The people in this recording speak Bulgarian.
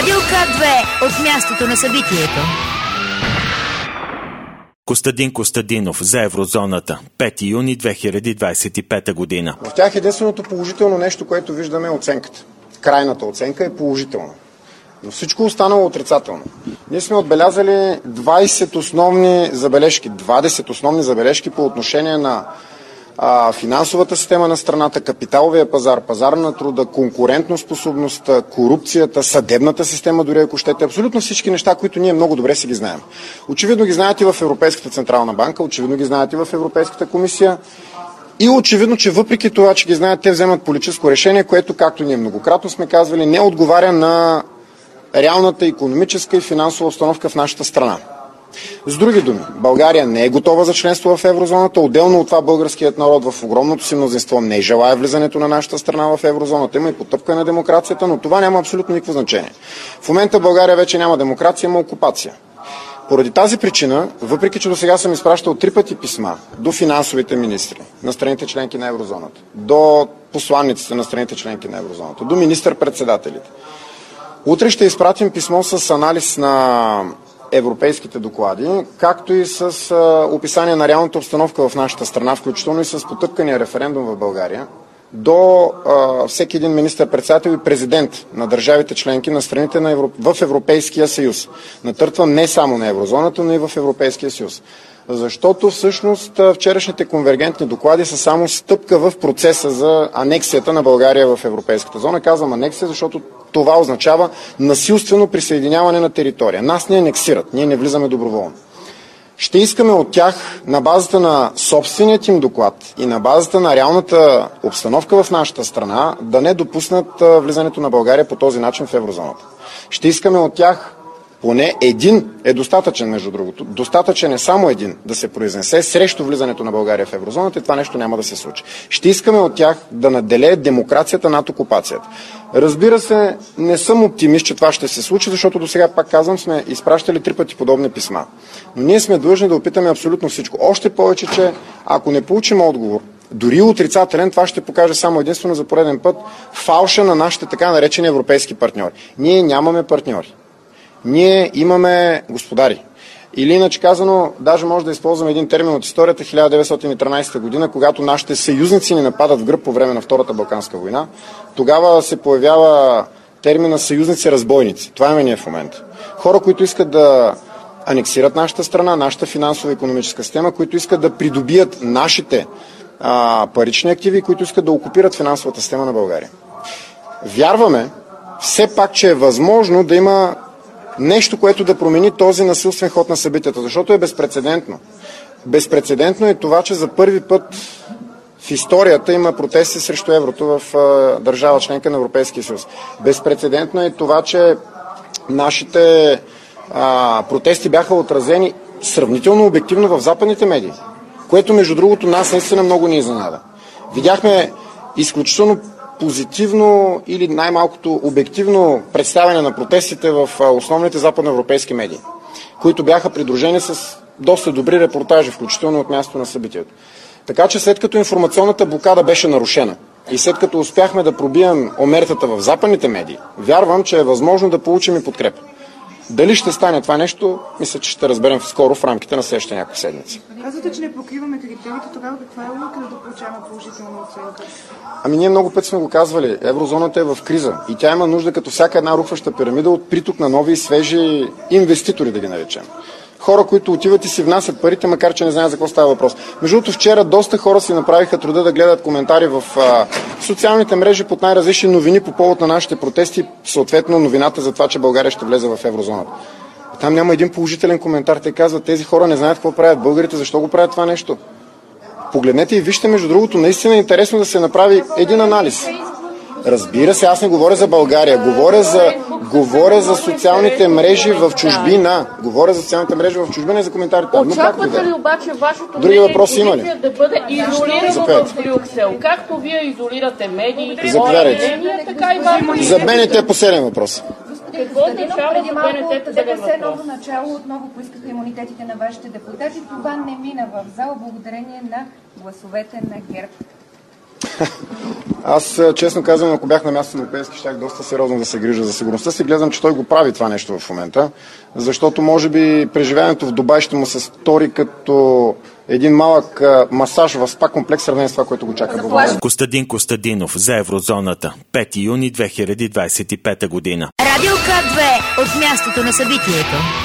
Радио К2 от мястото на събитието. Костадин Костадинов за еврозоната. 5 юни 2025 година. В тях единственото положително нещо, което виждаме, е оценката. Крайната оценка е положителна. Но всичко останало отрицателно. Ние сме отбелязали 20 основни забележки по отношение на финансовата система на страната, капиталовия пазар, пазара на труда, конкурентноспособността, корупцията, съдебната система, дори ако щете, абсолютно всички неща, които ние много добре си ги знаем. Очевидно ги знаете в Европейската централна банка, очевидно ги знаете в Европейската комисия и очевидно, че въпреки това, че ги знаят, те вземат политическо решение, което, както ние многократно сме казвали, не отговаря на реалната икономическа и финансова обстановка в нашата страна. С други думи, България не е готова за членство в еврозоната, отделно от това българският народ в огромното си мнозинство не желае влизането на нашата страна в еврозоната, има и потъпкане на демокрацията, но това няма абсолютно никакво значение. В момента България вече няма демокрация, има окупация. Поради тази причина, въпреки че до сега съм изпращал 3 пъти писма до финансовите министри на страните членки на еврозоната, до посланниците на страните членки на еврозоната, до министър-председателите, утре ще изпратим писмо с анализ на европейските доклади, както и с описание на реалната обстановка в нашата страна, включително и с потъпкания референдум в България, до всеки един министър-председател и президент на държавите членки на страните в Европейския съюз. Натъртвам не само на еврозоната, но и в Европейския съюз. Защото всъщност вчерашните конвергентни доклади са само стъпка в процеса за анексията на България в Европейската зона. Казвам анексия, защото това означава насилствено присъединяване на територия. Нас не анексират, ние не влизаме доброволно. Ще искаме от тях на базата на собственият им доклад и на базата на реалната обстановка в нашата страна да не допуснат влизането на България по този начин в еврозоната. Ще искаме от тях поне един е достатъчен, между другото. Достатъчен е само един да се произнесе срещу влизането на България в еврозоната и това нещо няма да се случи. Ще искаме от тях да наделеят демокрацията над окупацията. Разбира се, не съм оптимист, че това ще се случи, защото до сега, пак казвам, сме изпращали 3 пъти подобни писма. Но ние сме длъжни да опитаме абсолютно всичко. Още повече, че ако не получим отговор, дори отрицателен, това ще покаже само единствено за пореден път фалша на нашите така наречени европейски партньори. Ние нямаме партньори. Ние имаме господари. Или иначе казано, даже може да използваме един термин от историята 1913 година, когато нашите съюзници ни нападат в гръб по време на Втората Балканска война. Тогава се появява термина съюзници-разбойници. Това имаме ние в момента. Хора, които искат да анексират нашата страна, нашата финансова и икономическа система, които искат да придобият нашите парични активи, които искат да окупират финансовата система на България. Вярваме все пак, че е възможно да има нещо, което да промени този насилствен ход на събитията, защото е безпрецедентно. Безпрецедентно е това, че за първи път в историята има протести срещу еврото в държава членка на Европейския съюз. Безпрецедентно е това, че нашите протести бяха отразени сравнително обективно в западните медии, което между другото нас наистина много ни изненада. Видяхме изключително позитивно или най-малкото обективно представяне на протестите в основните западноевропейски медии, които бяха придружени с доста добри репортажи, включително от място на събитието. Така че след като информационната блокада беше нарушена и след като успяхме да пробием омертата в западните медии, вярвам, че е възможно да получим и подкрепа. Дали ще стане това нещо, мисля, че ще разберем скоро в рамките на следващите няколко седмици. Казвате, че не покриваме критериите, тогава каква е логиката да получаваме положителна оценка? Ами ние много пъти сме го казвали, еврозоната е в криза и тя има нужда като всяка една рухваща пирамида от приток на нови и свежи инвеститори, да ги наречем. Хора, които отиват и си внасят парите, макар че не знаят за какво става въпрос. Между другото, вчера доста хора си направиха труда да гледат коментари в социалните мрежи под най-различни новини по повод на нашите протести, съответно новината за това, че България ще влезе в еврозоната. Там няма един положителен коментар. Те казват, тези хора не знаят какво правят българите, защо го правят това нещо. Погледнете и вижте, между другото, наистина е интересно да се направи един анализ. Разбира се, аз не говоря за България, говоря за социалните мрежи в чужбина. Говоря за социалните мрежи в чужбина и за коментарите. Очаквате ли обаче вашето други въпроси има ли? Да бъде изолирано в Брюксел? Както вие изолирате медиите, така и вашето. За БНТ е последен въпрос. Какво означава за БНТ да ДПС ново начало отново поискаха имунитетите на вашите депутати. Това не мина в зала благодарение на гласовете на ГЕРБ. Аз, честно казвам, ако бях на място на Пеевски, щях доста сериозно да се грижа за сигурността си. Гледам, че той го прави това нещо в момента, защото може би преживяването в Дубай ще му се стори като един малък масаж в спа комплекс, сравнение с това, което го чака в България. Костадин Костадинов за Еврозоната. 5 юни 2025 година. Радио К2 от мястото на събитието.